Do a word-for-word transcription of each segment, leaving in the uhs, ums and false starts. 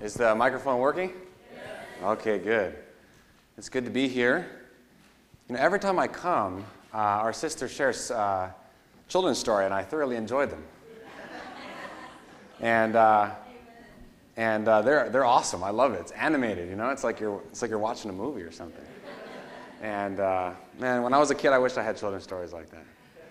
Is the microphone working? Yeah. Okay, good. It's good to be here. You know, every time I come, uh, our sister shares uh, children's story, and I thoroughly enjoy them. and uh, and uh, they're they're awesome. I love it. It's animated. You know, it's like you're it's like you're watching a movie or something. And uh, man, when I was a kid, I wished I had children's stories like that.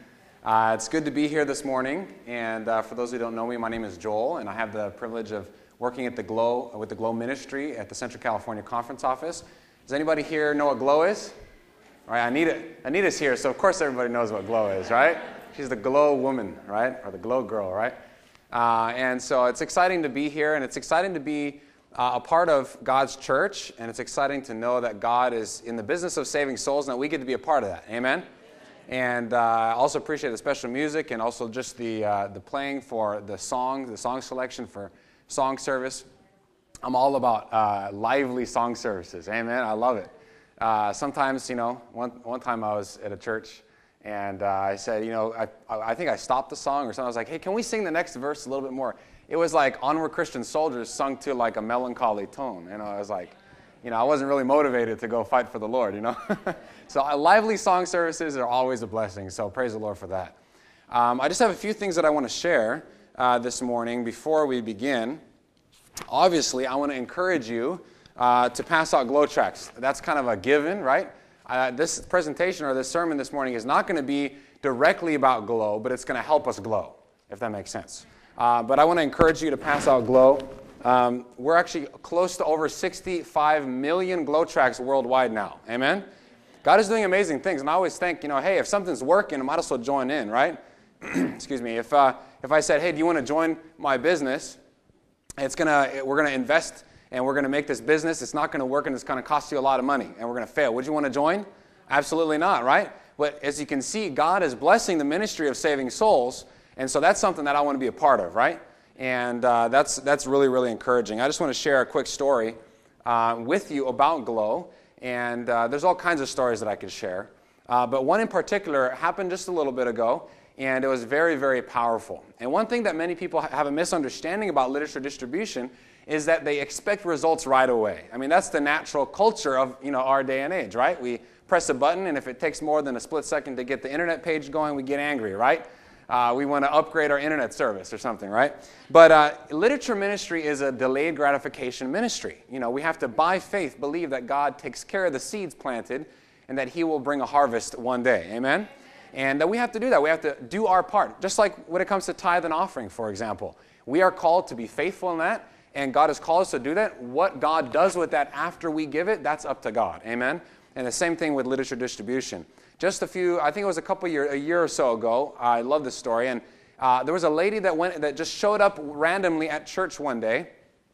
Uh, it's good to be here this morning. And uh, for those who don't know me, my name is Joel, and I have the privilege of working at the Glow with the Glow Ministry at the Central California Conference Office. Does anybody here know what Glow is? All right, Anita, Anita's here, so of course everybody knows what Glow is, right? She's the Glow woman, right? Or the Glow girl, right? Uh, and so it's exciting to be here, and it's exciting to be uh, a part of God's church, and it's exciting to know that God is in the business of saving souls, and that we get to be a part of that. Amen? And uh, I also appreciate the special music and also just the uh, the playing for the song, the song selection for song service. I'm all about uh, lively song services. Amen. I love it. Uh, sometimes, you know, one one time I was at a church and uh, I said, you know, I I think I stopped the song or something. I was like, hey, can we sing the next verse a little bit more? It was like Onward Christian Soldiers sung to like a melancholy tone. You know, I was like, you know, I wasn't really motivated to go fight for the Lord, you know. So uh, lively song services are always a blessing. So praise the Lord for that. Um, I just have a few things that I want to share uh, this morning before we begin. Obviously, I want to encourage you uh, to pass out glow tracts. That's kind of a given, right? Uh, this presentation or this sermon this morning is not going to be directly about glow, but it's going to help us glow, if that makes sense. Uh, but I want to encourage you to pass out glow. Um, we're actually close to over sixty-five million glow tracts worldwide now. Amen? God is doing amazing things, and I always think, you know, hey, if something's working, I might as well join in, right? Excuse me. If uh, if I said, hey, do you want to join my business? It's gonna, we're going to invest and we're going to make this business. It's not going to work and it's going to cost you a lot of money and we're going to fail. Would you want to join? Absolutely not, right? But as you can see, God is blessing the ministry of saving souls. And so that's something that I want to be a part of, right? And uh, that's that's really, really encouraging. I just want to share a quick story uh, with you about Glow. And uh, there's all kinds of stories that I could share. Uh, but one in particular happened just a little bit ago. And it was very, very powerful. And one thing that many people have a misunderstanding about literature distribution is that they expect results right away. I mean, that's the natural culture of, you know, our day and age, right? We press a button, and if it takes more than a split second to get the internet page going, we get angry, right? Uh, we want to upgrade our internet service or something, right? But uh, literature ministry is a delayed gratification ministry. You know, we have to, by faith, believe that God takes care of the seeds planted and that He will bring a harvest one day. Amen? And uh, we have to do that. We have to do our part. Just like when it comes to tithe and offering, for example. We are called to be faithful in that, and God has called us to do that. What God does with that after we give it, that's up to God. Amen? And the same thing with literature distribution. Just a few, I think it was a couple years, a year or so ago, I love this story, and uh, there was a lady that went that just showed up randomly at church one day.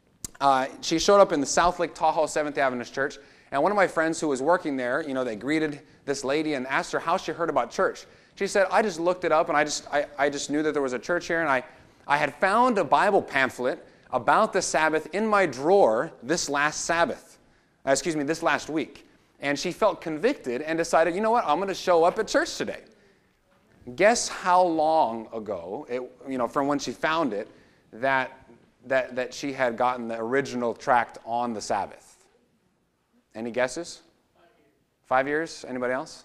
Uh, she showed up in the South Lake Tahoe Seventh Adventist Church, and one of my friends who was working there, you know, they greeted this lady and asked her how she heard about church. She said, I just looked it up, and I just I, I just knew that there was a church here, and I, I had found a Bible pamphlet about the Sabbath in my drawer this last Sabbath, uh, excuse me, this last week. And she felt convicted and decided, you know what, I'm going to show up at church today. Guess how long ago, it, you know, from when she found it, that, that, that she had gotten the original tract on the Sabbath? Any guesses? Five years. Anybody else?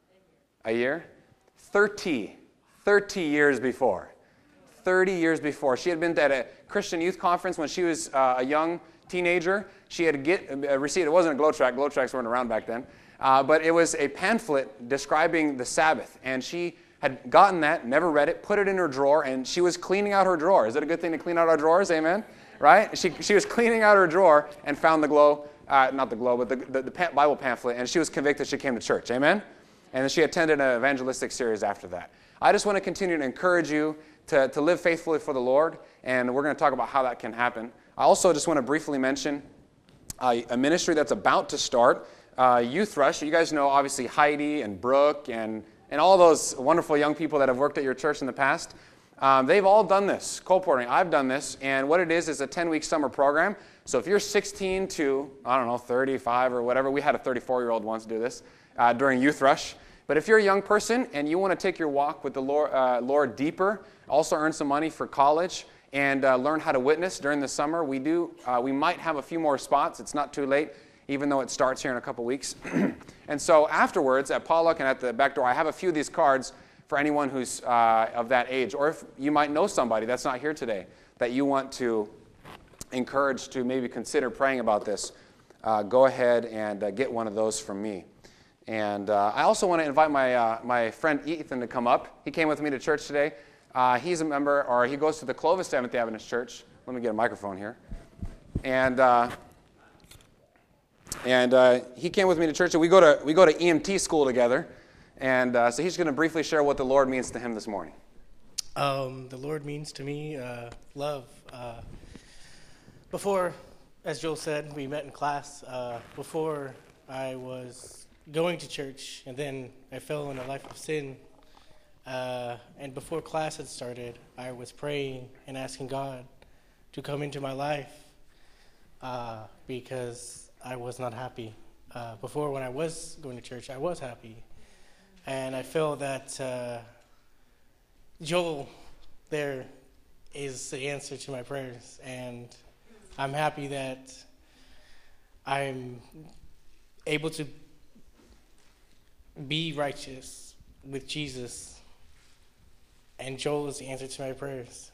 A year? Thirty. Thirty years before. Thirty years before. She had been at a Christian youth conference when she was uh, a young teenager. She had get, uh, received, it wasn't a glow tract, glow tracts weren't around back then, uh, but it was a pamphlet describing the Sabbath. And she had gotten that, never read it, put it in her drawer, and she was cleaning out her drawer. Is it a good thing to clean out our drawers? Amen? Right? She, she was cleaning out her drawer and found the glow, uh, not the glow, but the, the, the Bible pamphlet, and she was convicted. She came to church. Amen? And then she attended an evangelistic series after that. I just want to continue to encourage you to, to live faithfully for the Lord, and we're going to talk about how that can happen. I also just want to briefly mention uh, a ministry that's about to start, uh, Youth Rush. You guys know, obviously, Heidi and Brooke and, and all those wonderful young people that have worked at your church in the past. Um, they've all done this, colporting. I've done this, and what it is is a ten-week summer program. So if you're sixteen to, I don't know, thirty-five or whatever, we had a thirty-four-year-old once do this uh, during Youth Rush. But if you're a young person and you want to take your walk with the Lord, uh, Lord deeper, also earn some money for college, and uh, learn how to witness during the summer. We do. Uh, we might have a few more spots. It's not too late, even though it starts here in a couple weeks. And so afterwards, at Pollock and at the back door, I have a few of these cards for anyone who's uh, of that age, or if you might know somebody that's not here today that you want to encourage to maybe consider praying about this, uh, go ahead and uh, get one of those from me. And uh, I also want to invite my, uh, my friend Ethan to come up. He came with me to church today. Uh, he's a member, or he goes to the Clovis Seventh Adventist Church. Let me get a microphone here. And uh, and uh, he came with me to church, and we go to we go to E M T school together. And uh, so he's going to briefly share what the Lord means to him this morning. Um, the Lord means to me uh, love. Uh, before, as Joel said, we met in class. Uh, before I was going to church, and then I fell in a life of sin. Uh, and before class had started, I was praying and asking God to come into my life uh, because I was not happy. Uh, before, when I was going to church, I was happy. And I feel that uh, Joel there is the answer to my prayers. And I'm happy that I'm able to be righteous with Jesus. And Joel is the answer to my prayers.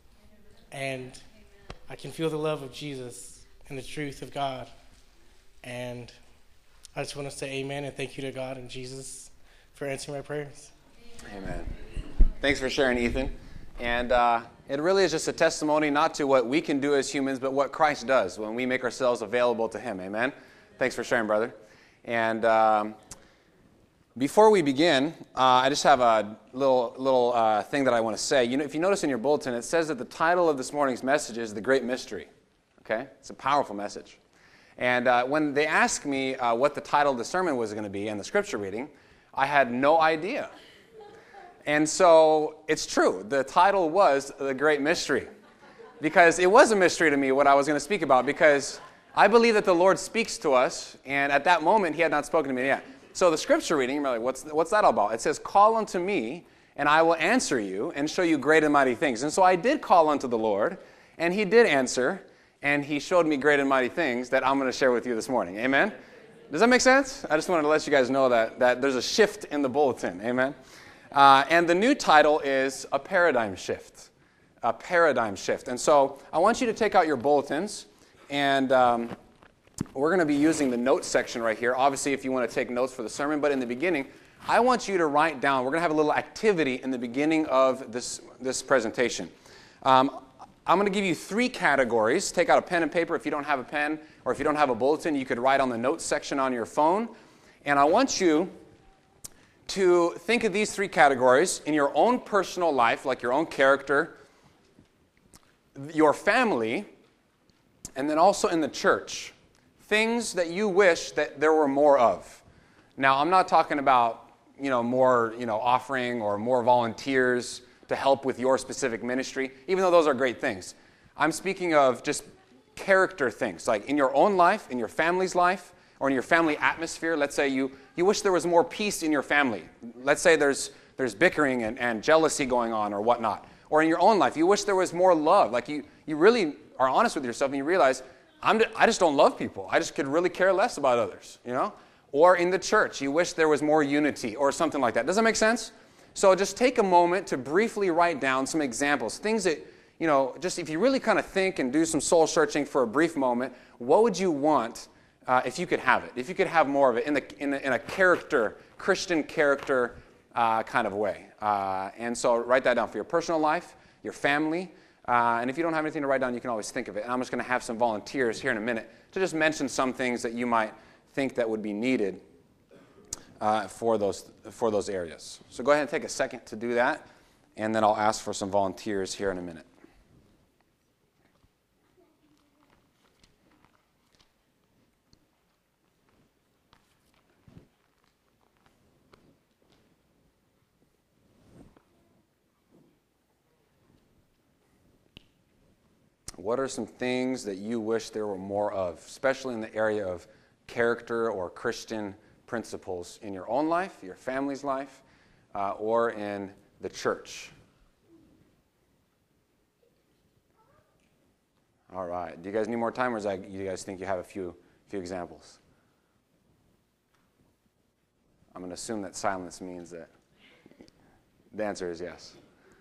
And I can feel the love of Jesus and the truth of God. And I just want to say amen and thank you to God and Jesus for answering my prayers. Amen. Thanks for sharing, Ethan. And uh, it really is just a testimony not to what we can do as humans, but what Christ does when we make ourselves available to him. Amen. Thanks for sharing, brother. And um, before we begin, uh, I just have a little little uh, thing that I want to say. You know, if you notice in your bulletin, it says that the title of this morning's message is The Great Mystery. Okay? It's a powerful message. And uh, when they asked me uh, what the title of the sermon was going to be and the scripture reading, I had no idea. And so it's true. The title was The Great Mystery, because it was a mystery to me what I was going to speak about, because I believe that the Lord speaks to us, and at that moment he had not spoken to me yet. So the scripture reading, you're like, what's, what's that all about? It says, call unto me, and I will answer you and show you great and mighty things. And so I did call unto the Lord, and he did answer, and he showed me great and mighty things that I'm going to share with you this morning. Amen? Does that make sense? I just wanted to let you guys know that, that there's a shift in the bulletin. Amen? Uh, and the new title is A Paradigm Shift. A Paradigm Shift. And so I want you to take out your bulletins, and um, we're going to be using the notes section right here. Obviously, if you want to take notes for the sermon, but in the beginning, I want you to write down. We're going to have a little activity in the beginning of this, this presentation. Um, I'm going to give you three categories. Take out a pen and paper if you don't have a pen, or if you don't have a bulletin, you could write on the notes section on your phone. And I want you to think of these three categories in your own personal life, like your own character, your family, and then also in the church. Things that you wish that there were more of. Now, I'm not talking about, you know, more, you know, offering or more volunteers to help with your specific ministry, even though those are great things. I'm speaking of just character things, like in your own life, in your family's life, or in your family atmosphere. Let's say you, you wish there was more peace in your family. Let's say there's there's bickering and, and jealousy going on or whatnot. Or in your own life, you wish there was more love. Like you, you really are honest with yourself and you realize, I'm, I just don't love people. I just could really care less about others, you know? Or in the church, you wish there was more unity or something like that. Does that make sense? So just take a moment to briefly write down some examples, things that, you know, just if you really kind of think and do some soul searching for a brief moment, what would you want uh, if you could have it, if you could have more of it in, the, in, the, in a character, Christian character uh, kind of way. Uh, and so write that down for your personal life, your family, uh, and if you don't have anything to write down, you can always think of it. And I'm just going to have some volunteers here in a minute to just mention some things that you might think that would be needed Uh, for those for those areas. So go ahead and take a second to do that, and then I'll ask for some volunteers here in a minute. What are some things that you wish there were more of, especially in the area of character or Christian principles in your own life, your family's life, uh, or in the church? All right. Do you guys need more time, or is that, you guys think you have a few few examples? I'm going to assume that silence means that the answer is yes.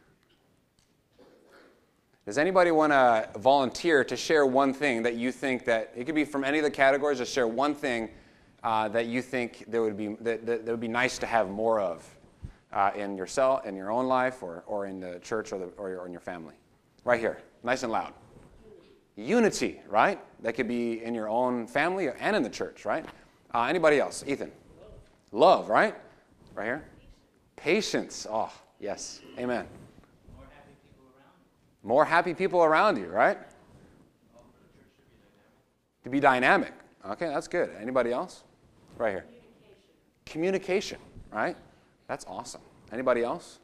Does anybody want to volunteer to share one thing that you think that, it could be from any of the categories, just share one thing uh, that you think there would be that, that, that would be nice to have more of uh, in yourself, in your own life, or, or in the church, or, the, or in your family? Right here, nice and loud. Unity, right? That could be in your own family and in the church, right? Uh, anybody else? Ethan? Love. Love, right? Right here. Patience. Oh, yes. Amen. More happy people around you. More happy people around you, right? Well, for the church should be dynamic. To be dynamic. Okay, that's good. Anybody else? Right here. Communication. Communication, right? That's awesome. Anybody else?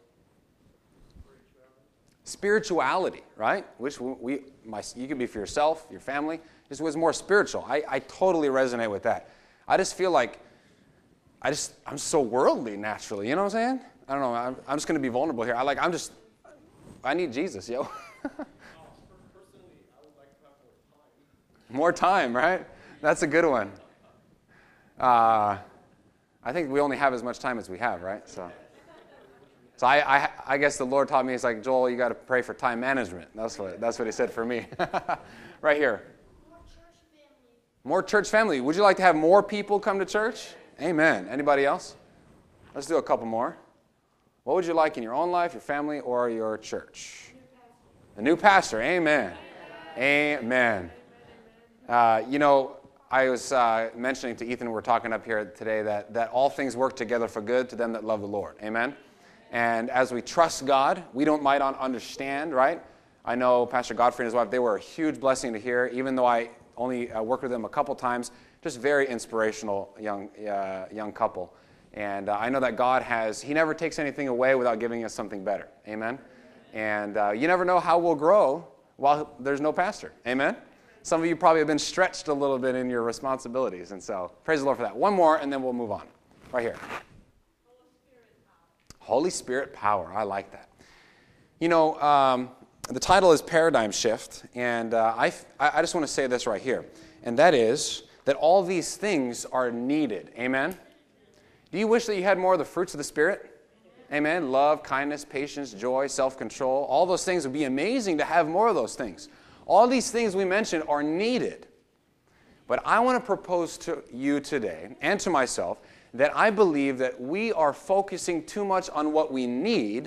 Spirituality, right? Which we, my, you can be for yourself, your family. This was more spiritual. I, I totally resonate with that. I just feel like I just I'm so worldly naturally. You know what I'm saying? I don't know. I'm, I'm just going to be vulnerable here. I like I'm just I need Jesus, yo. Personally, I would like to have More more time. time, right? That's a good one. Uh, I think we only have as much time as we have, right? So. So I, I, I guess the Lord taught me, he's like, Joel, you got to pray for time management. That's what that's what he said for me. Right here. More church family. More church family. Would you like to have more people come to church? Amen. Anybody else? Let's do a couple more. What would you like in your own life, your family, or your church? A new pastor. Amen. Amen. Uh, you know, I was uh, mentioning to Ethan, we're talking up here today, that, that all things work together for good to them that love the Lord. Amen. And as we trust God, we don't might not understand, right? I know Pastor Godfrey and his wife, they were a huge blessing to hear, even though I only uh, worked with them a couple times. Just very inspirational young uh, young couple. And uh, I know that God has, he never takes anything away without giving us something better. Amen? And uh, you never know how we'll grow while there's no pastor. Amen? Some of you probably have been stretched a little bit in your responsibilities. And so praise the Lord for that. One more, and then we'll move on. Right here. Holy Spirit power. I like that. You know, um, the title is Paradigm Shift, and uh, I, I just want to say this right here, and that is that all these things are needed. Amen? Do you wish that you had more of the fruits of the Spirit? Amen? Love, kindness, patience, joy, self-control. All those things would be amazing to have more of those things. All these things we mentioned are needed. But I want to propose to you today, and to myself, that I believe that we are focusing too much on what we need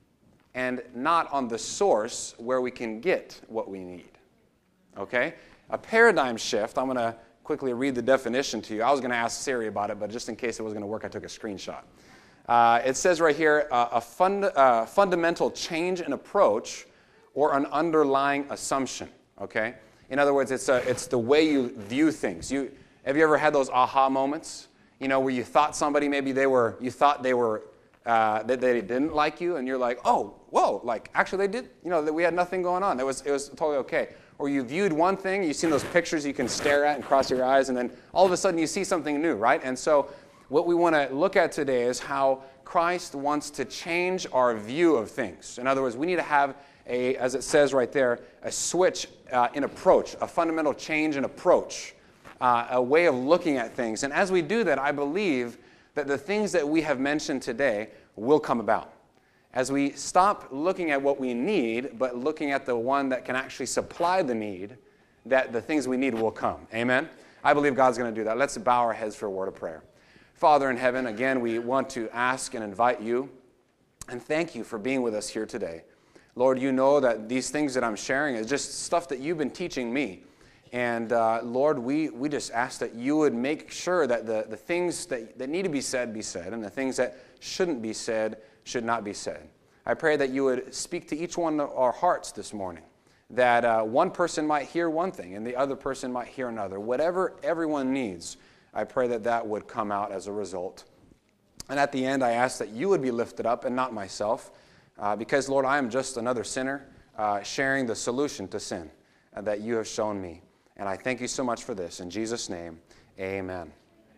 and not on the source where we can get what we need. Okay? A paradigm shift, I'm going to quickly read the definition to you. I was going to ask Siri about it, but just in case it wasn't going to work, I took a screenshot. Uh, it says right here, uh, a fund, uh, fundamental change in approach or an underlying assumption. Okay? In other words, it's, a, it's the way you view things. You, have you ever had those aha moments? You know, where you thought somebody, maybe they were, you thought they were, uh, that they didn't like you, and you're like, oh, whoa, like, actually they did, you know, that we had nothing going on. It was, it was totally okay. Or you viewed one thing, you've seen those pictures you can stare at and cross your eyes, and then all of a sudden you see something new, right? And so what we want to look at today is how Christ wants to change our view of things. In other words, we need to have a, as it says right there, a switch uh, in approach, a fundamental change in approach. Uh, a way of looking at things. And as we do that, I believe that the things that we have mentioned today will come about. As we stop looking at what we need, but looking at the one that can actually supply the need, that the things we need will come. Amen? I believe God's going to do that. Let's bow our heads for a word of prayer. Father in heaven, again, we want to ask and invite you, and thank you for being with us here today. Lord, you know that these things that I'm sharing is just stuff that you've been teaching me. And uh, Lord, we, we just ask that you would make sure that the, the things that, that need to be said be said, and the things that shouldn't be said should not be said. I pray that you would speak to each one of our hearts this morning, that uh, one person might hear one thing and the other person might hear another. Whatever everyone needs, I pray that that would come out as a result. And at the end, I ask that you would be lifted up and not myself, uh, because, Lord, I am just another sinner uh, sharing the solution to sin uh, that you have shown me. And I thank you so much for this. In Jesus' name, amen.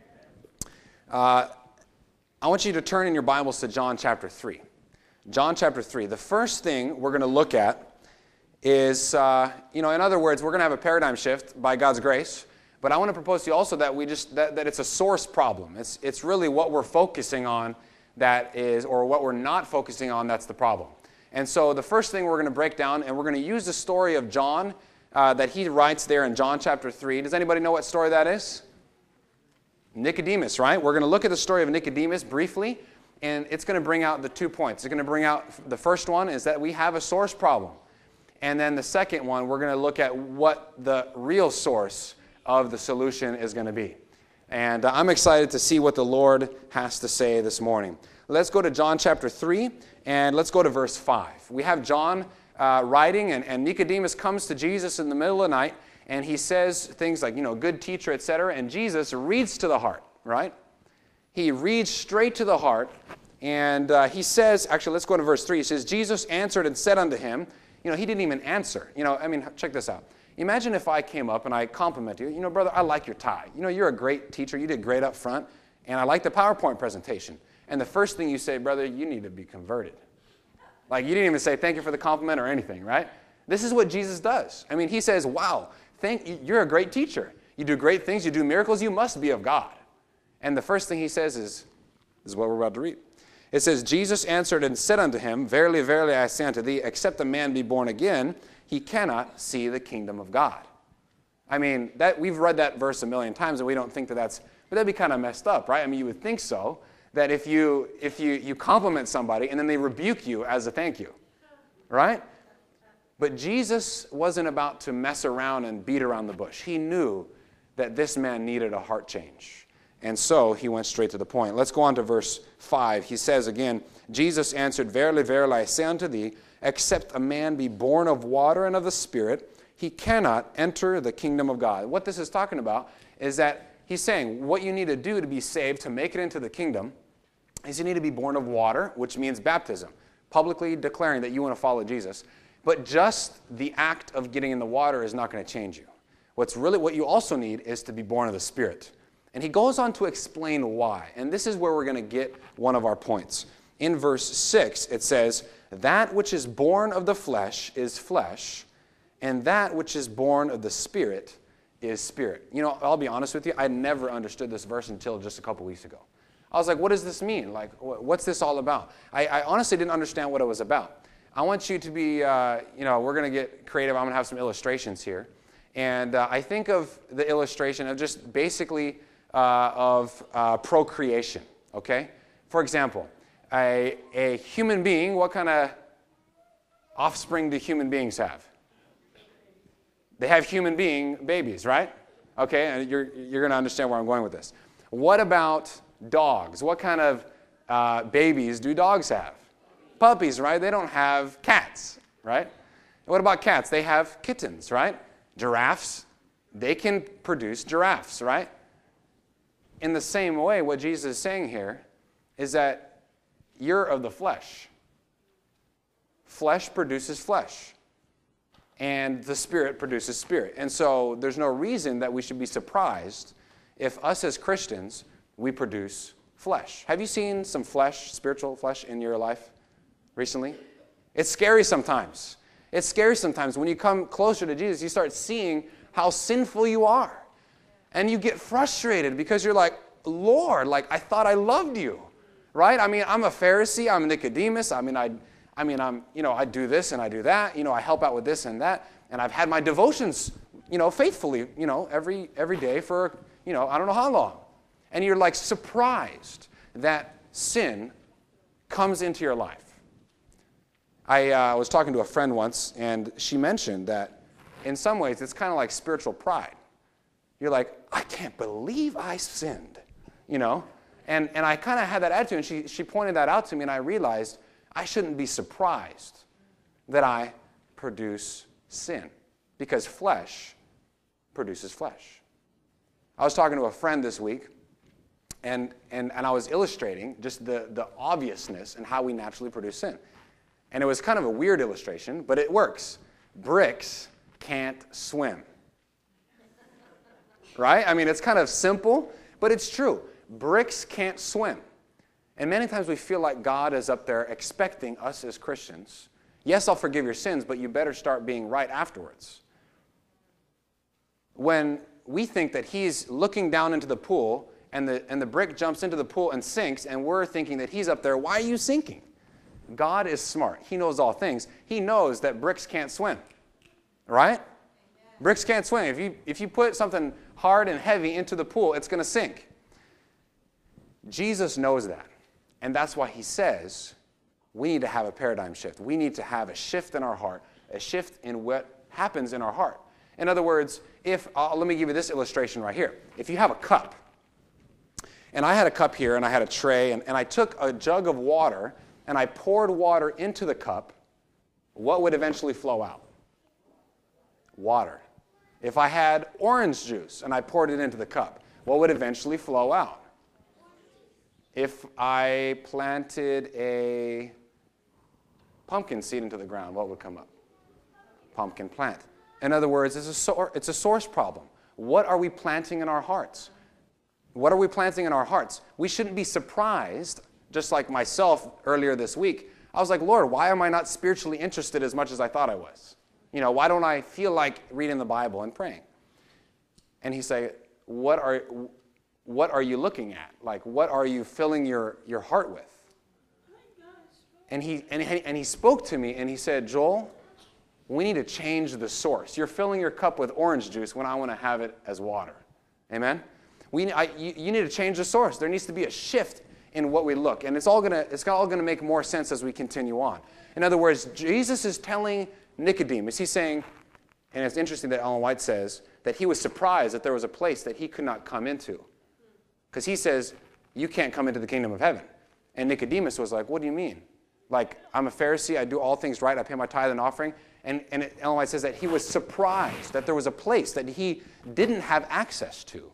Uh, I want you to turn in your Bibles to John chapter three. John chapter three. The first thing we're going to look at is, uh, you know, in other words, we're going to have a paradigm shift by God's grace. But I want to propose to you also that we just that, that it's a source problem. It's it's really what we're focusing on that is, or what we're not focusing on that's the problem. And so the first thing we're going to break down, and we're going to use the story of John uh, that he writes there in John chapter three. Does anybody know what story that is? Nicodemus, right? We're going to look at the story of Nicodemus briefly, and it's going to bring out the two points. It's going to bring out, the first one is that we have a source problem. And then the second one, we're going to look at what the real source of the solution is going to be. And uh, I'm excited to see what the Lord has to say this morning. Let's go to John chapter three, and let's go to verse five. We have John uh, writing, and, and Nicodemus comes to Jesus in the middle of the night, and he says things like, you know, good teacher, et cetera, and Jesus reads to the heart, right? He reads straight to the heart, and uh, he says, actually, let's go to verse three. He says, Jesus answered and said unto him, you know, he didn't even answer. You know, I mean, check this out. Imagine if I came up and I compliment you. You know, brother, I like your tie. You know, you're a great teacher. You did great up front. And I like the PowerPoint presentation. And the first thing you say, brother, you need to be converted. Like, you didn't even say thank you for the compliment or anything, right? This is what Jesus does. I mean, he says, wow, thank you. You're a great teacher. You do great things. You do miracles. You must be of God. And the first thing he says is, is what we're about to read. It says, Jesus answered and said unto him, verily, verily, I say unto thee, except a man be born again, he cannot see the kingdom of God. I mean, that we've read that verse a million times, and we don't think that that's, but that'd be kind of messed up, right? I mean, you would think so, that if you if you, you compliment somebody and then they rebuke you as a thank you, right? But Jesus wasn't about to mess around and beat around the bush. He knew that this man needed a heart change. And so he went straight to the point. Let's go on to verse five. He says again, Jesus answered, verily, verily, I say unto thee, except a man be born of water and of the Spirit, he cannot enter the kingdom of God. What this is talking about is that he's saying what you need to do to be saved, to make it into the kingdom, is you need to be born of water, which means baptism, publicly declaring that you want to follow Jesus. But just the act of getting in the water is not going to change you. What's really what you also need is to be born of the Spirit. And he goes on to explain why. And this is where we're going to get one of our points. In verse six, it says, that which is born of the flesh is flesh, and that which is born of the Spirit is spirit. You know, I'll be honest with you, I never understood this verse until just a couple weeks ago. I was like, what does this mean? Like, what's this all about? I, I honestly didn't understand what it was about. I want you to be, uh, you know, we're going to get creative. I'm going to have some illustrations here. And uh, I think of the illustration of just basically uh, of uh, procreation, okay? For example, a, a human being, what kind of offspring do human beings have? They have human being babies, right? Okay, and you're, you're going to understand where I'm going with this. What about dogs? What kind of uh, babies do dogs have? Puppies, right? They don't have cats, right? What about cats? They have kittens, right? Giraffes, they can produce giraffes, right? In the same way, what Jesus is saying here is that you're of the flesh. Flesh produces flesh. And the Spirit produces spirit. And so there's no reason that we should be surprised if us as Christians, we produce flesh. Have you seen some flesh, spiritual flesh in your life recently? It's scary sometimes. It's scary sometimes. When you come closer to Jesus, you start seeing how sinful you are. And you get frustrated because you're like, Lord, like I thought I loved you, right? I mean, I'm a Pharisee. I'm a Nicodemus. I mean, I I mean, I'm, you know, I do this and I do that. You know, I help out with this and that. And I've had my devotions, you know, faithfully, you know, every every day for, you know, I don't know how long. And you're like surprised that sin comes into your life. I uh, was talking to a friend once, and she mentioned that in some ways it's kind of like spiritual pride. You're like, I can't believe I sinned, you know? And and I kind of had that attitude, and she she pointed that out to me, and I realized I shouldn't be surprised that I produce sin, because flesh produces flesh. I was talking to a friend this week, and and, and I was illustrating just the, the obviousness and how we naturally produce sin. And it was kind of a weird illustration, but it works. Bricks can't swim. Right? I mean, it's kind of simple, but it's true. Bricks can't swim. And many times we feel like God is up there expecting us as Christians. Yes, I'll forgive your sins, but you better start being right afterwards. When we think that he's looking down into the pool and the, and the brick jumps into the pool and sinks, and we're thinking that he's up there, why are you sinking? God is smart. He knows all things. He knows that bricks can't swim, right? Amen. Bricks can't swim. If you, if you put something hard and heavy into the pool, it's going to sink. Jesus knows that, and that's why he says we need to have a paradigm shift. We need to have a shift in our heart, a shift in what happens in our heart. In other words, if uh, let me give you this illustration right here. If you have a cup, and I had a cup here, and I had a tray, and, and I took a jug of water, and I poured water into the cup, what would eventually flow out? Water. If I had orange juice, and I poured it into the cup, what would eventually flow out? If I planted a pumpkin seed into the ground, what would come up? Pumpkin plant. In other words, it's a, sor- it's a source problem. What are we planting in our hearts? What are we planting in our hearts? We shouldn't be surprised, just like myself earlier this week. I was like, Lord, why am I not spiritually interested as much as I thought I was? You know, why don't I feel like reading the Bible and praying? And he said, what are, what are you looking at? Like, what are you filling your, your heart with? And he, and, he, and he spoke to me, and he said, Joel, we need to change the source. You're filling your cup with orange juice when I want to have it as water. Amen? We, I, you, you need to change the source. There needs to be a shift in what we look. And it's all going to it's all going to make more sense as we continue on. In other words, Jesus is telling Nicodemus, he's saying, and it's interesting that Ellen White says, that he was surprised that there was a place that he could not come into. Because he says, you can't come into the kingdom of heaven. And Nicodemus was like, what do you mean? Like, I'm a Pharisee, I do all things right, I pay my tithe and offering. And, and it, Ellen White says that he was surprised that there was a place that he didn't have access to.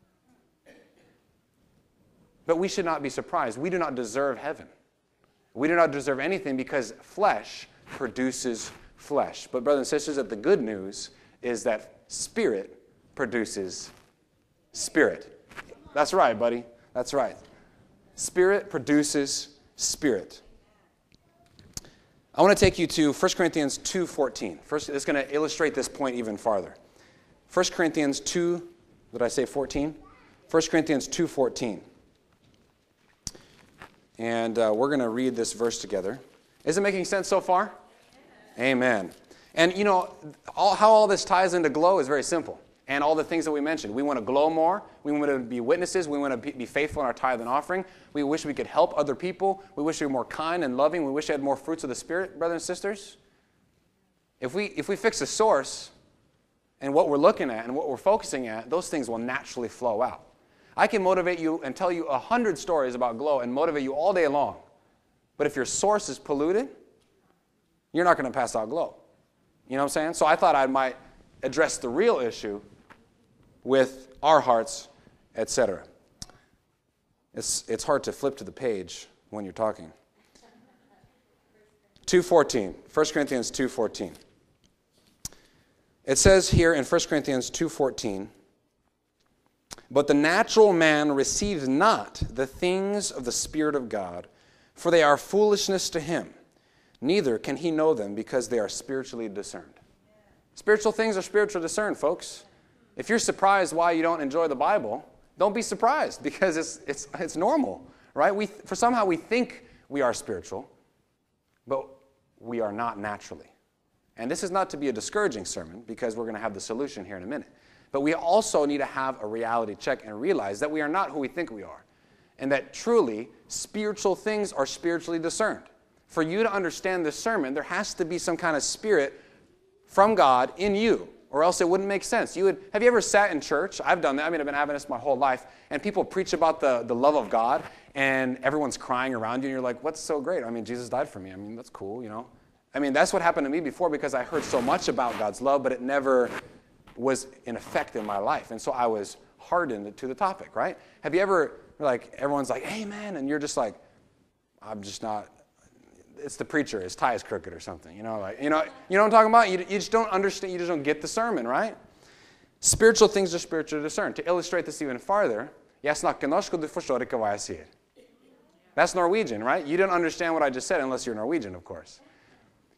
But we should not be surprised. We do not deserve heaven. We do not deserve anything because flesh produces flesh. But brothers and sisters, that the good news is that spirit produces spirit. That's right, buddy. That's right. Spirit produces spirit. I want to take you to First Corinthians two fourteen. First, it's going to illustrate this point even farther. First Corinthians two, did I say fourteen? First Corinthians two fourteen. And uh, we're going to read this verse together. Is it making sense so far? Amen. And you know, all, how all this ties into glow is very simple. And all the things that we mentioned. We want to glow more. We want to be witnesses. We want to be, be faithful in our tithe and offering. We wish we could help other people. We wish we were more kind and loving. We wish we had more fruits of the Spirit, brothers and sisters. If we, if we fix the source and what we're looking at and what we're focusing at, those things will naturally flow out. I can motivate you and tell you a hundred stories about glow and motivate you all day long. But if your source is polluted, you're not going to pass out glow. You know what I'm saying? So I thought I might address the real issue with our hearts, et cetera. It's, it's hard to flip to the page when you're talking. two fourteen, First Corinthians two fourteen. It says here in First Corinthians two fourteen, but the natural man receives not the things of the Spirit of God, for they are foolishness to him. Neither can he know them because they are spiritually discerned. Spiritual things are spiritually discerned, folks. If you're surprised why you don't enjoy the Bible, don't be surprised because it's it's it's normal, right? We for somehow we think we are spiritual, but we are not naturally. And this is not to be a discouraging sermon because we're going to have the solution here in a minute. But we also need to have a reality check and realize that we are not who we think we are. And that truly, spiritual things are spiritually discerned. For you to understand this sermon, there has to be some kind of spirit from God in you, or else it wouldn't make sense. You would have you ever sat in church? I've done that. I mean, I've been Adventist my whole life. And people preach about the, the love of God, and everyone's crying around you, and you're like, what's so great? I mean, Jesus died for me. I mean, that's cool, you know. I mean, that's what happened to me before because I heard so much about God's love, but it never was in effect in my life. And so I was hardened to the topic, right? Have you ever, like, everyone's like, amen, and you're just like, I'm just not, it's the preacher, his tie is crooked or something, you know, like, you know, you know what I'm talking about? You, you just don't understand, you just don't get the sermon, right? Spiritual things are spiritually discerned. To illustrate this even farther, jag snackar norska, du förstår inte vad jag säger. That's Norwegian, right? You don't understand what I just said unless you're Norwegian, of course.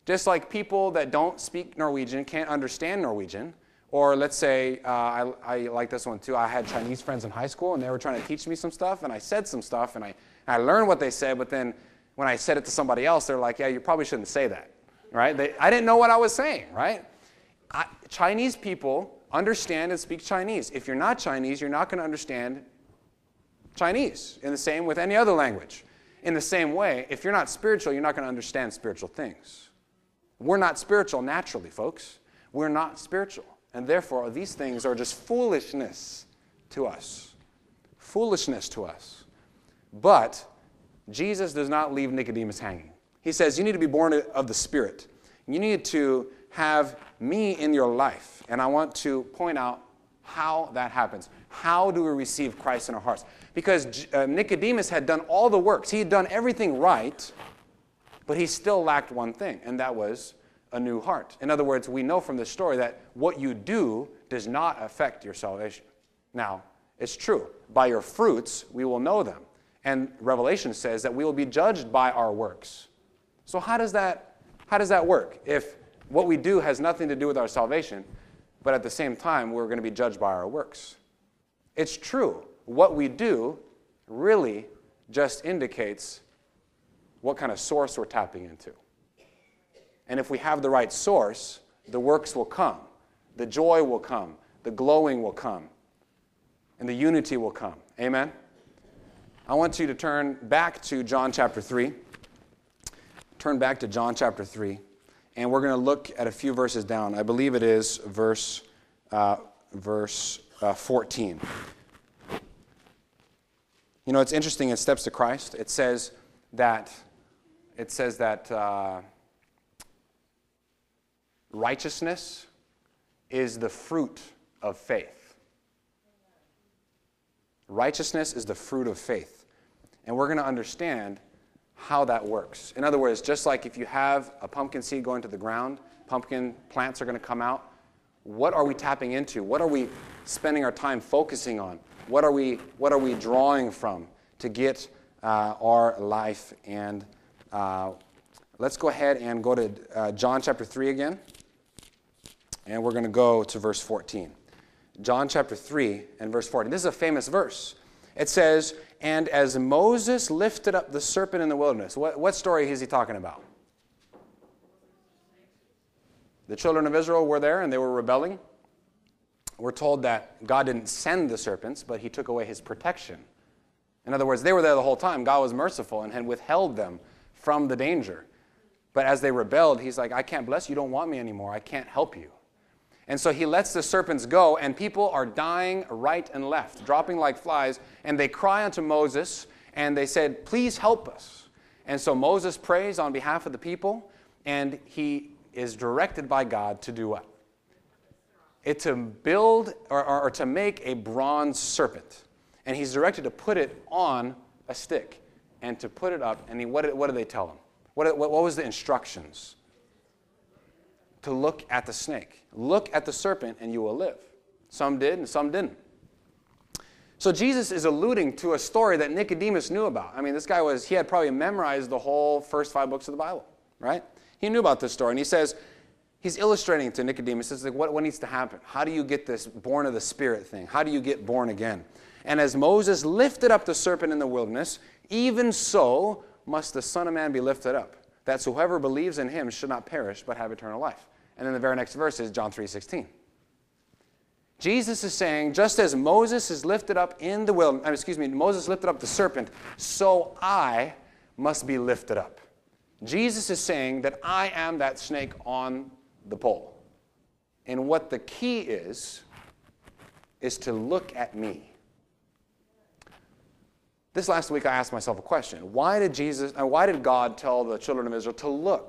Just like people that don't speak Norwegian can't understand Norwegian. Or let's say, uh, I, I like this one too, I had Chinese friends in high school and they were trying to teach me some stuff and I said some stuff and I, I learned what they said, but then when I said it to somebody else, they're like, yeah, you probably shouldn't say that, right? They, I didn't know what I was saying, right? I, Chinese people understand and speak Chinese. If you're not Chinese, you're not going to understand Chinese, in the same with any other language. In the same way, if you're not spiritual, you're not going to understand spiritual things. We're not spiritual naturally, folks. We're not spiritual. And therefore, these things are just foolishness to us. Foolishness to us. But Jesus does not leave Nicodemus hanging. He says, you need to be born of the Spirit. You need to have me in your life. And I want to point out how that happens. How do we receive Christ in our hearts? Because uh, Nicodemus had done all the works. He had done everything right, but he still lacked one thing, and that was a new heart. In other words, we know from this story that what you do does not affect your salvation. Now, it's true. By your fruits, we will know them. And Revelation says that we will be judged by our works. So how does that, how does that work? If what we do has nothing to do with our salvation, but at the same time, we're going to be judged by our works. It's true. What we do really just indicates what kind of source we're tapping into. And if we have the right source, the works will come. The joy will come. The glowing will come. And the unity will come. Amen? I want you to turn back to John chapter three. Turn back to John chapter three. And we're going to look at a few verses down. I believe it is verse, uh, verse uh, fourteen. You know, it's interesting in Steps to Christ. It says that, it says that uh, righteousness is the fruit of faith. Righteousness is the fruit of faith. And we're going to understand how that works. In other words, just like if you have a pumpkin seed going to the ground, pumpkin plants are going to come out. What are we tapping into? What are we spending our time focusing on? What are we, what are we drawing from to get uh, our life? And uh, let's go ahead and go to uh, John chapter three again. And we're going to go to verse fourteen. John chapter three and verse fourteen. This is a famous verse. It says, and as Moses lifted up the serpent in the wilderness. What, what story is he talking about? The children of Israel were there and they were rebelling. We're told that God didn't send the serpents, but he took away his protection. In other words, they were there the whole time. God was merciful and had withheld them from the danger. But as they rebelled, he's like, I can't bless you. You don't want me anymore. I can't help you. And so he lets the serpents go, and people are dying right and left, dropping like flies, and they cry unto Moses, and they said, please help us. And so Moses prays on behalf of the people, and he is directed by God to do what? It to build or, or, or to make a bronze serpent. And he's directed to put it on a stick and to put it up. And he, what, did, what did they tell him? What, what, what was the instructions? To look at the snake. Look at the serpent and you will live. Some did and some didn't. So Jesus is alluding to a story that Nicodemus knew about. I mean, this guy was, he had probably memorized the whole first five books of the Bible, right? He knew about this story. And he says, he's illustrating to Nicodemus, it's like, what, what needs to happen? How do you get this born of the Spirit thing? How do you get born again? And as Moses lifted up the serpent in the wilderness, even so must the Son of Man be lifted up, that whoever believes in him should not perish, but have eternal life. And then the very next verse is John three sixteen. Jesus is saying, just as Moses is lifted up in the wilderness, excuse me, Moses lifted up the serpent, so I must be lifted up. Jesus is saying that I am that snake on the pole. And what the key is, is to look at me. This last week I asked myself a question. Why did Jesus, why did God tell the children of Israel to look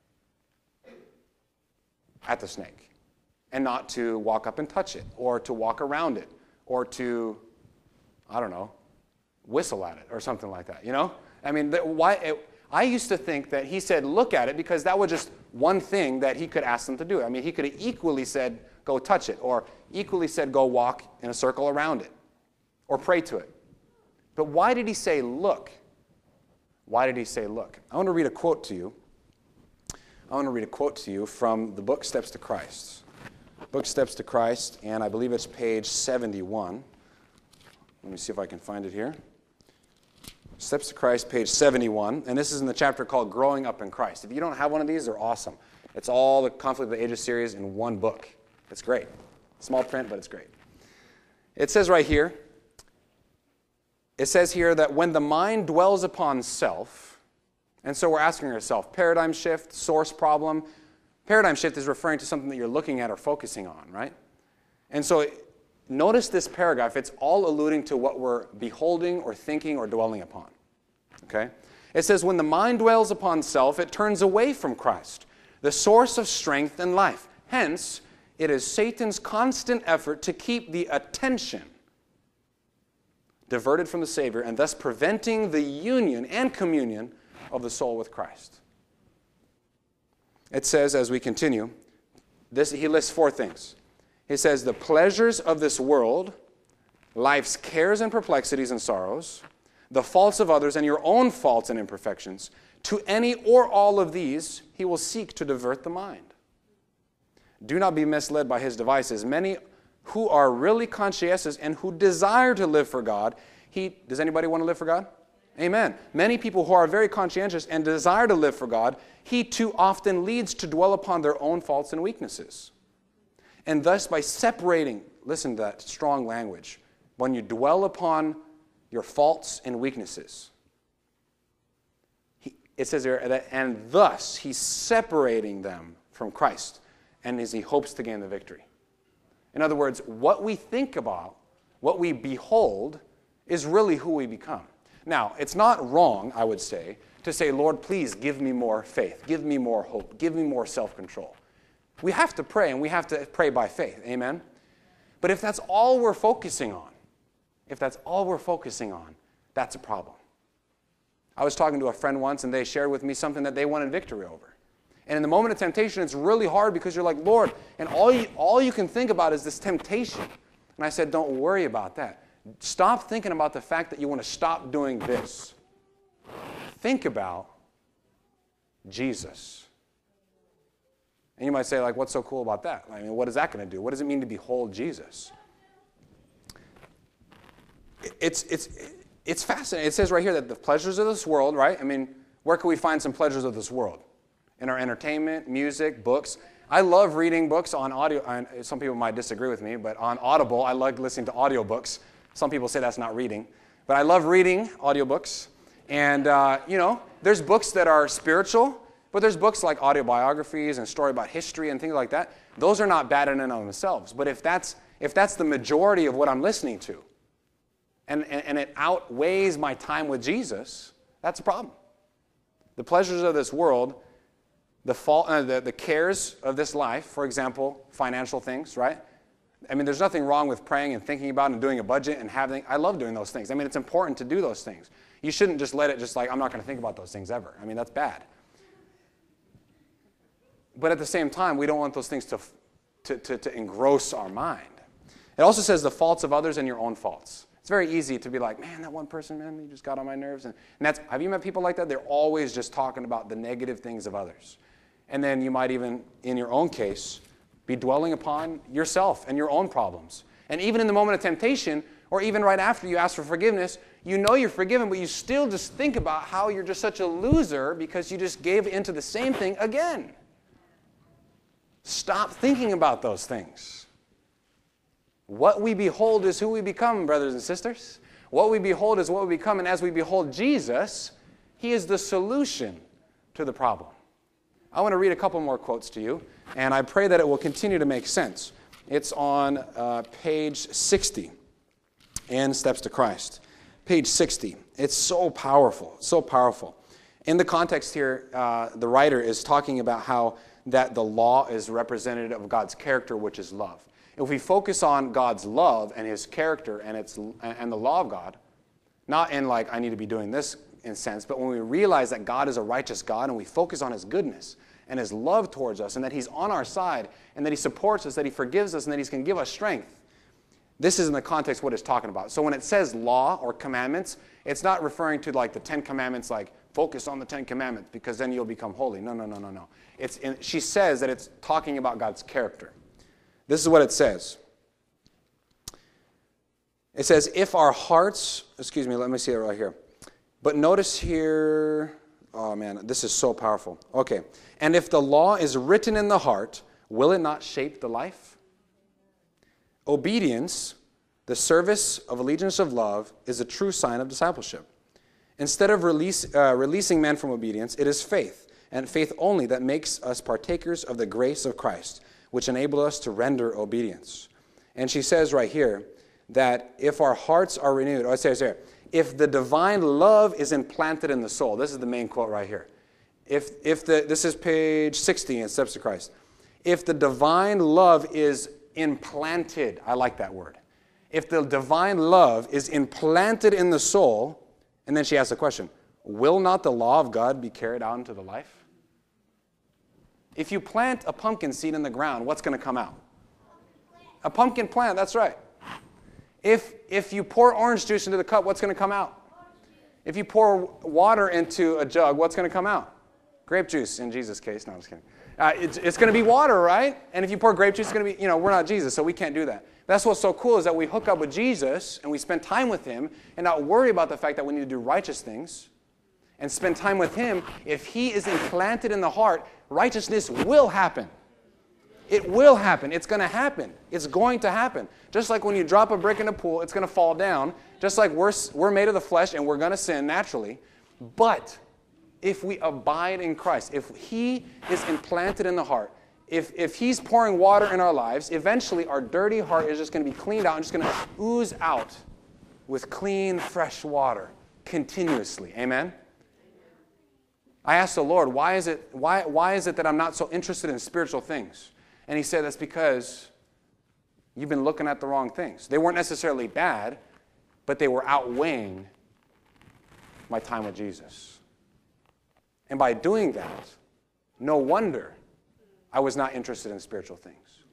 at the snake and not to walk up and touch it or to walk around it or to, I don't know, whistle at it or something like that, you know? I mean, the, why? It, I used to think that he said look at it because that was just one thing that he could ask them to do. I mean, he could have equally said go touch it or equally said go walk in a circle around it or pray to it. But why did he say look? Why did he say look? I want to read a quote to you I want to read a quote to you from the book Steps to Christ. Book Steps to Christ, and I believe it's page seventy-one. Let me see if I can find it here. Steps to Christ, page seventy-one, and this is in the chapter called Growing Up in Christ. If you don't have one of these, they're awesome. It's all the Conflict of the Ages series in one book. It's great. Small print, but it's great. It says right here, it says here that when the mind dwells upon self, and so we're asking ourselves, paradigm shift, source problem. Paradigm shift is referring to something that you're looking at or focusing on, right? And so notice this paragraph. It's all alluding to what we're beholding or thinking or dwelling upon, okay? It says, when the mind dwells upon self, it turns away from Christ, the source of strength and life. Hence, it is Satan's constant effort to keep the attention diverted from the Savior and thus preventing the union and communion of the soul with Christ. It says, as we continue, this, he lists four things. He says, the pleasures of this world, life's cares and perplexities and sorrows, the faults of others and your own faults and imperfections, to any or all of these, he will seek to divert the mind. Do not be misled by his devices. Many who are really conscientious and who desire to live for God, he, does anybody want to live for God? Amen. Many people who are very conscientious and desire to live for God, he too often leads to dwell upon their own faults and weaknesses. And thus by separating, listen to that strong language, when you dwell upon your faults and weaknesses, he, it says here, that, and thus he's separating them from Christ, and as he hopes to gain the victory. In other words, what we think about, what we behold, is really who we become. Now, it's not wrong, I would say, to say, Lord, please give me more faith, give me more hope, give me more self-control. We have to pray, and we have to pray by faith, amen? But if that's all we're focusing on, if that's all we're focusing on, that's a problem. I was talking to a friend once, and they shared with me something that they wanted victory over. And in the moment of temptation, it's really hard because you're like, Lord, and all you, all you can think about is this temptation. And I said, don't worry about that. Stop thinking about the fact that you want to stop doing this. Think about Jesus. And you might say, like, what's so cool about that? I mean, what is that going to do? What does it mean to behold Jesus? It's, it's, it's fascinating. It says right here that the pleasures of this world, right? I mean, where can we find some pleasures of this world? In our entertainment, music, books. I love reading books on audio. Some people might disagree with me, but on Audible, I like listening to audiobooks. Some people say that's not reading. But I love reading audiobooks. And, uh, you know, there's books that are spiritual, but there's books like autobiographies and story about history and things like that. Those are not bad in and of themselves. But if that's, if that's the majority of what I'm listening to, and, and, and it outweighs my time with Jesus, that's a problem. The pleasures of this world, the, fault, uh, the, the cares of this life, for example, financial things, right? I mean, there's nothing wrong with praying and thinking about and doing a budget and having, I love doing those things. I mean, it's important to do those things. You shouldn't just let it just like, I'm not going to think about those things ever. I mean, that's bad. But at the same time, we don't want those things to, to, to, to engross our mind. It also says the faults of others and your own faults. It's very easy to be like, man, that one person, man, he just got on my nerves. And, and that's, have you met people like that? They're always just talking about the negative things of others. And then you might even, in your own case, be dwelling upon yourself and your own problems. And even in the moment of temptation, or even right after you ask for forgiveness, you know you're forgiven, but you still just think about how you're just such a loser because you just gave into the same thing again. Stop thinking about those things. What we behold is who we become, brothers and sisters. What we behold is what we become, and as we behold Jesus, he is the solution to the problem. I want to read a couple more quotes to you, and I pray that it will continue to make sense. It's on uh, page sixty in Steps to Christ. Page sixty. It's so powerful, so powerful. In the context here, uh, the writer is talking about how that the law is representative of God's character, which is love. If we focus on God's love and his character and its and the law of God, not in like, I need to be doing this in a sense, but when we realize that God is a righteous God and we focus on his goodness and his love towards us and that he's on our side and that he supports us, that he forgives us and that he can give us strength, this is in the context of what it's talking about. So when it says law or commandments, it's not referring to like the Ten Commandments like focus on the Ten Commandments because then you'll become holy. No, no, no, no, no. It's in, she says that it's talking about God's character. This is what it says. It says, if our hearts, excuse me, let me see it right here. But notice here, oh man, this is so powerful. Okay. And if the law is written in the heart, will it not shape the life? Obedience, the service of allegiance of love, is a true sign of discipleship. Instead of release, uh, releasing man from obedience, it is faith, and faith only, that makes us partakers of the grace of Christ, which enables us to render obedience. And she says right here that if our hearts are renewed, oh, it says here, if the divine love is implanted in the soul. This is the main quote right here. If if the this is page sixty in Steps to Christ. If the divine love is implanted, I like that word. If the divine love is implanted in the soul, and then she asks the question, will not the law of God be carried out into the life? If you plant a pumpkin seed in the ground, what's going to come out? A pumpkin plant, that's right. If if you pour orange juice into the cup, what's going to come out? If you pour water into a jug, what's going to come out? Grape juice, in Jesus' case. No, I'm just kidding. Uh, it's it's going to be water, right? And if you pour grape juice, it's going to be, you know, we're not Jesus, so we can't do that. That's what's so cool is that we hook up with Jesus and we spend time with him and not worry about the fact that we need to do righteous things and spend time with him. If he is implanted in the heart, righteousness will happen. It will happen. It's going to happen. It's going to happen. Just like when you drop a brick in a pool, it's going to fall down. Just like we're, we're made of the flesh and we're going to sin naturally. But if we abide in Christ, if he is implanted in the heart, if, if he's pouring water in our lives, eventually our dirty heart is just going to be cleaned out and just going to ooze out with clean, fresh water continuously. Amen? I asked the Lord, why is it, why, why is it that I'm not so interested in spiritual things? And he said, that's because you've been looking at the wrong things. They weren't necessarily bad, but they were outweighing my time with Jesus. And by doing that, no wonder I was not interested in spiritual things.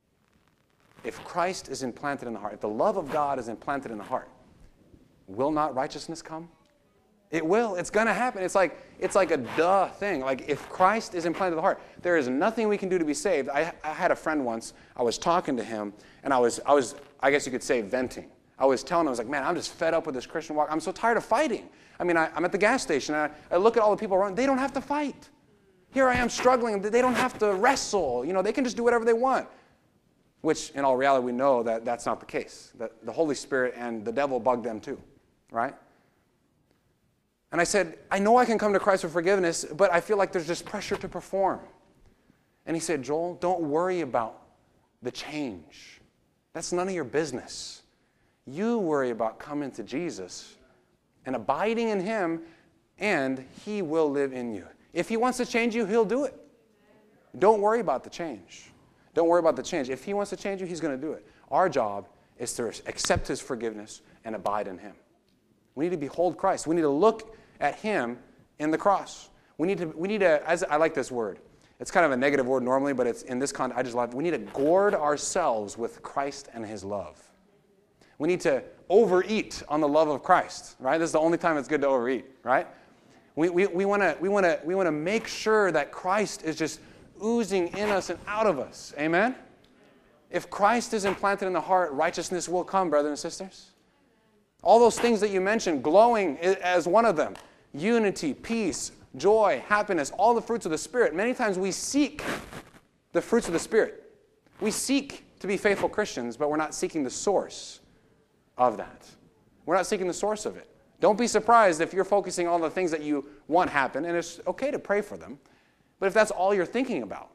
If Christ is implanted in the heart, if the love of God is implanted in the heart, will not righteousness come? It will. It's going to happen. It's like it's like a duh thing. Like if Christ is implanted in the heart, there is nothing we can do to be saved. I, I had a friend once. I was talking to him, and I was I was I guess you could say venting. I was telling him, I was like, man, I'm just fed up with this Christian walk. I'm so tired of fighting. I mean, I, I'm at the gas station, and I, I look at all the people around. They don't have to fight. Here I am struggling. They don't have to wrestle. You know, they can just do whatever they want. Which, in all reality, we know that that's not the case. That the Holy Spirit and the devil bug them too, right? And I said, I know I can come to Christ for forgiveness, but I feel like there's just pressure to perform. And he said, Joel, don't worry about the change. That's none of your business. You worry about coming to Jesus and abiding in him, and he will live in you. If he wants to change you, he'll do it. Don't worry about the change. Don't worry about the change. If he wants to change you, he's going to do it. Our job is to accept his forgiveness and abide in him. We need to behold Christ. We need to look at him in the cross. We need to, we need to, as I like this word. It's kind of a negative word normally, but it's in this context, I just love it. We need to gourd ourselves with Christ and his love. We need to overeat on the love of Christ, right? This is the only time it's good to overeat, right? We we we want to we want to we want to make sure that Christ is just oozing in us and out of us. Amen? If Christ is implanted in the heart, righteousness will come, brothers and sisters. All those things that you mentioned, glowing as one of them. Unity, peace, joy, happiness, all the fruits of the Spirit. Many times we seek the fruits of the Spirit. We seek to be faithful Christians, but we're not seeking the source of that. We're not seeking the source of it. Don't be surprised if you're focusing on the things that you want happen, and it's okay to pray for them. But if that's all you're thinking about,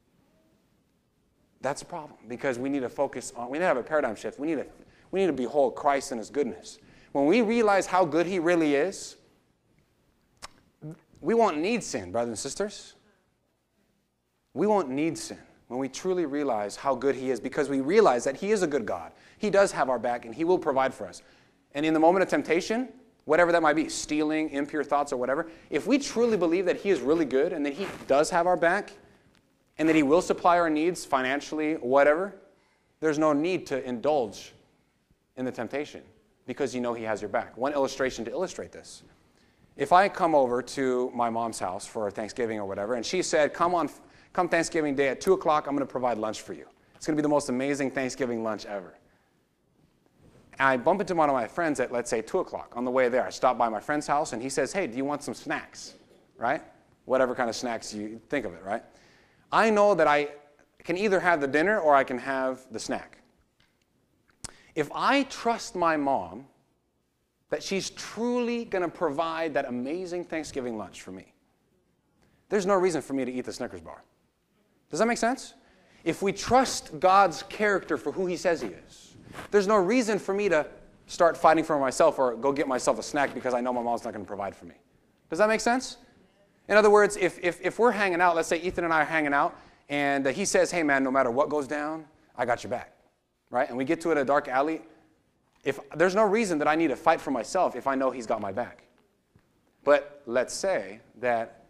that's a problem, because we need to focus on, we need to have a paradigm shift. We need to We need to behold Christ and his goodness. When we realize how good he really is, we won't need sin, brothers and sisters. We won't need sin when we truly realize how good he is, because we realize that he is a good God. He does have our back, and he will provide for us. And in the moment of temptation, whatever that might be, stealing, impure thoughts, or whatever, if we truly believe that he is really good and that he does have our back and that he will supply our needs financially, whatever, there's no need to indulge in the temptation, because you know he has your back. One illustration to illustrate this. if I come over to my mom's house for Thanksgiving or whatever, and she said, come on, come Thanksgiving Day at two o'clock, I'm going to provide lunch for you. It's going to be the most amazing Thanksgiving lunch ever. And I bump into one of my friends at, let's say, two o'clock. On the way there, I stop by my friend's house, and he says, hey, do you want some snacks? Right? Whatever kind of snacks you think of it, right? I know that I can either have the dinner or I can have the snack. If I trust my mom that she's truly going to provide that amazing Thanksgiving lunch for me, there's no reason for me to eat the Snickers bar. Does that make sense? If we trust God's character for who he says he is, there's no reason for me to start fighting for myself or go get myself a snack because I know my mom's not going to provide for me. Does that make sense? In other words, if, if, if we're hanging out, let's say Ethan and I are hanging out, and uh, he says, hey man, no matter what goes down, I got your back, right? And we get to it a dark alley, if there's no reason that I need to fight for myself if I know he's got my back. But let's say that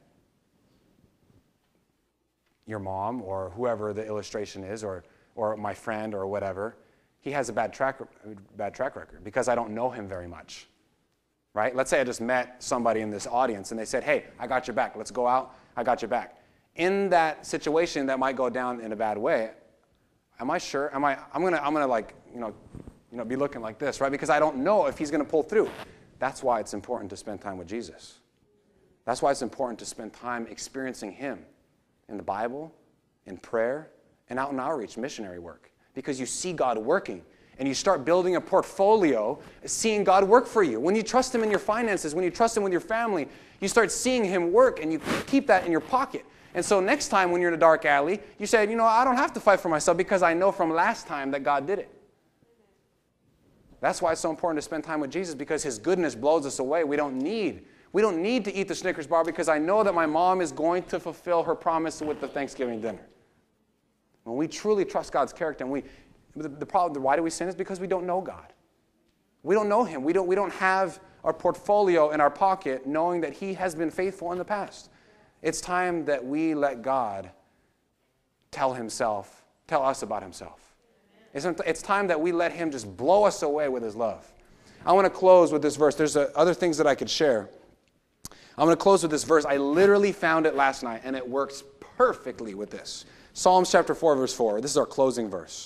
your mom or whoever the illustration is, or, or my friend or whatever, he has a bad track, bad track record because I don't know him very much. Right? Let's say I just met somebody in this audience and they said, hey, I got your back. Let's go out. I got your back. In that situation that might go down in a bad way, am I sure? Am I, I'm going to, I'm going to like, you know, you know, be looking like this, right? Because I don't know if he's going to pull through. That's why it's important to spend time with Jesus. That's why it's important to spend time experiencing him in the Bible, in prayer, and out in outreach, missionary work. Because you see God working. And you start building a portfolio, seeing God work for you. When you trust him in your finances, when you trust him with your family, you start seeing him work, and you keep that in your pocket. And so next time when you're in a dark alley, you say, you know, I don't have to fight for myself because I know from last time that God did it. That's why it's so important to spend time with Jesus, because his goodness blows us away. We don't need, we don't need to eat the Snickers bar because I know that my mom is going to fulfill her promise with the Thanksgiving dinner. When we truly trust God's character, and we The, the problem, why do we sin, is because we don't know God. We don't know him. We don't, we don't have our portfolio in our pocket knowing that he has been faithful in the past. It's time that we let God tell himself, tell us about himself. It's, it's time that we let him just blow us away with his love. I want to close with this verse. There's uh, other things that I could share. I'm going to close with this verse. I literally found it last night, and it works perfectly with this. Psalms chapter four, verse four. This is our closing verse.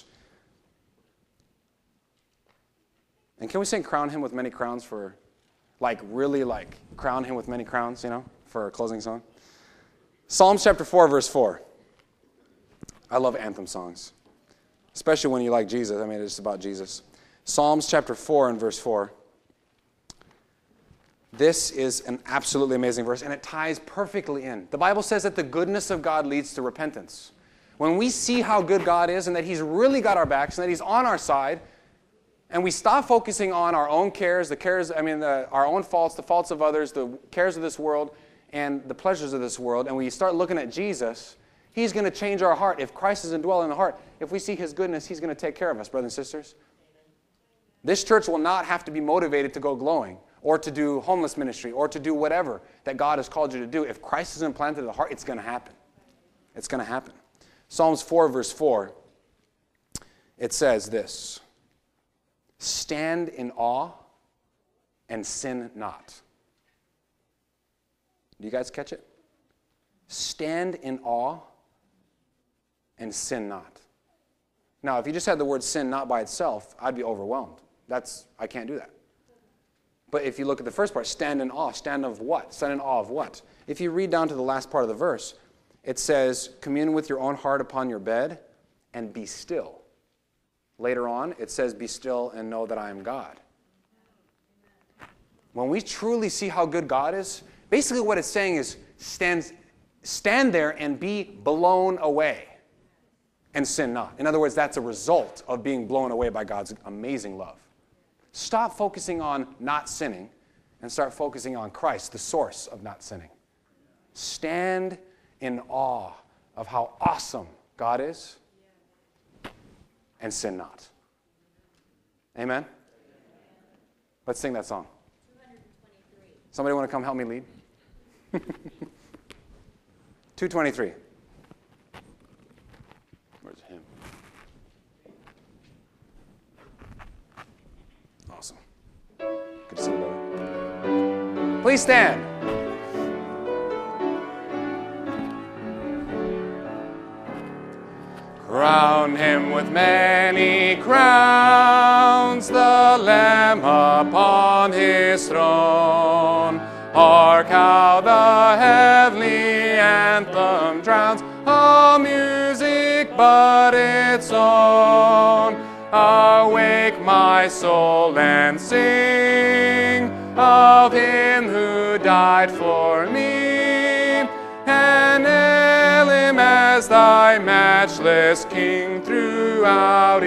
And can we sing Crown Him with Many Crowns for, like, really, like, crown him with many crowns, you know, for a closing song? Psalms chapter four, verse four. I love anthem songs, especially when you like Jesus. I mean, it's about Jesus. Psalms chapter four and verse four. This is an absolutely amazing verse, and it ties perfectly in. The Bible says that the goodness of God leads to repentance. When we see how good God is and that he's really got our backs and that he's on our side, and we stop focusing on our own cares, the cares, I mean, the, our own faults, the faults of others, the cares of this world, and the pleasures of this world, and we start looking at Jesus, he's going to change our heart. If Christ is indwelling in the heart, if we see his goodness, he's going to take care of us, brothers and sisters. This church will not have to be motivated to go glowing, or to do homeless ministry, or to do whatever that God has called you to do. If Christ is implanted in the heart, it's going to happen. It's going to happen. Psalms four, verse four, it says this: stand in awe and sin not. Do you guys catch it? Stand in awe and sin not. Now, if you just had the word sin not by itself, I'd be overwhelmed. That's, I can't do that. But if you look at the first part, stand in awe. Stand of what? Stand in awe of what? If you read down to the last part of the verse, it says, commune with your own heart upon your bed and be still. Later on, it says, be still and know that I am God. When we truly see how good God is, basically what it's saying is stand, stand there and be blown away and sin not. In other words, that's a result of being blown away by God's amazing love. Stop focusing on not sinning and start focusing on Christ, the source of not sinning. Stand in awe of how awesome God is and sin not. Amen? Let's sing that song. Somebody want to come help me lead? two twenty-three. Where's him? Awesome. Good to see you, brother. Please stand. Crown him with many crowns, the Lamb upon his throne. Hark how the heavenly anthem drowns all music but its own. Awake, my soul, and sing of him who died for me, and hail him as thy matchless King throughout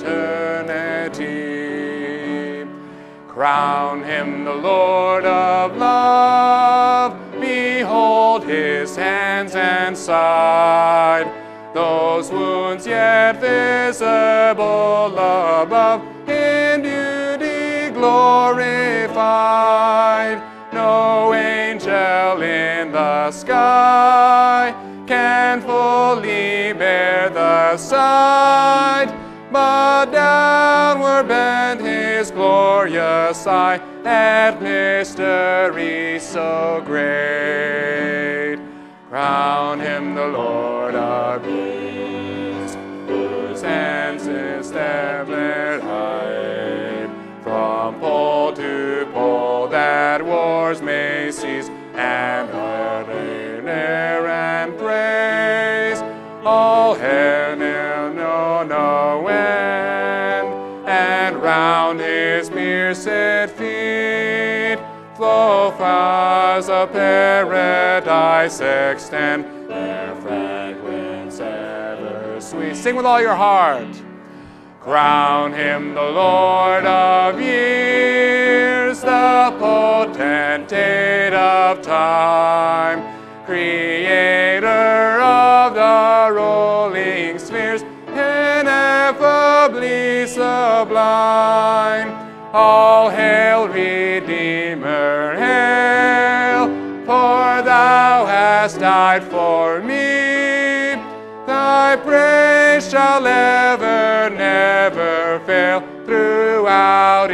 eternity. Crown him the Lord of love, behold his hands and side, those wounds yet visible above, in beauty glorified. No angel in the sky can fully bear the sight, but downward bend his glorious eye at mystery so great. Crown him the Lord of peace, whose hands established high, from pole to pole that wars may cease, and honor and praise all hail no no end, and round his pierced feet flow flowers of paradise extend, their fragrance ever sweet. Sing with all your heart. Crown him the Lord of years, the potentate of time, creator of the rolling spheres, ineffably sublime. All hail, Redeemer, hail, for thou hast died for me. Thy praise shall ever, never fail throughout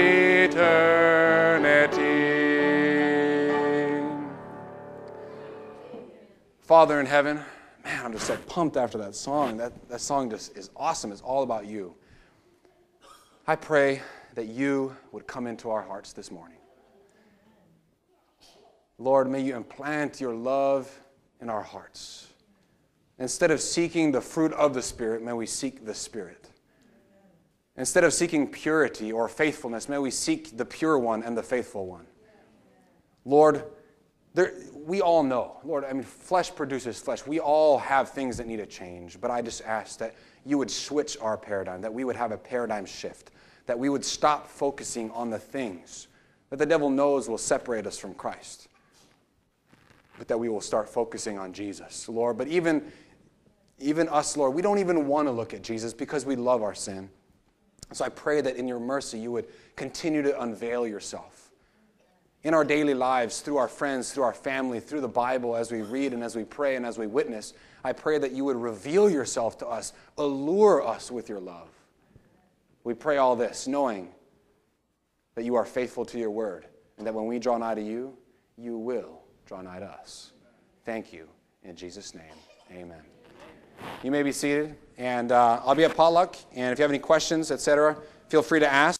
eternity. Father in heaven, man, I'm just like pumped after that song. That, that song just is awesome. It's all about you. I pray that you would come into our hearts this morning. Lord, may you implant your love in our hearts. Instead of seeking the fruit of the Spirit, may we seek the Spirit. Instead of seeking purity or faithfulness, may we seek the pure one and the faithful one. Lord, there, we all know, Lord, I mean, flesh produces flesh. We all have things that need to change, but I just ask that you would switch our paradigm, that we would have a paradigm shift, that we would stop focusing on the things that the devil knows will separate us from Christ, but that we will start focusing on Jesus, Lord. But even, even us, Lord, we don't even want to look at Jesus because we love our sin. So I pray that in your mercy you would continue to unveil yourself in our daily lives, through our friends, through our family, through the Bible, as we read and as we pray and as we witness. I pray that you would reveal yourself to us, allure us with your love. We pray all this knowing that you are faithful to your word, and that when we draw nigh to you, you will draw nigh to us. Thank you. In Jesus' name, amen. You may be seated, and uh, I'll be at potluck, and if you have any questions, et cetera, feel free to ask.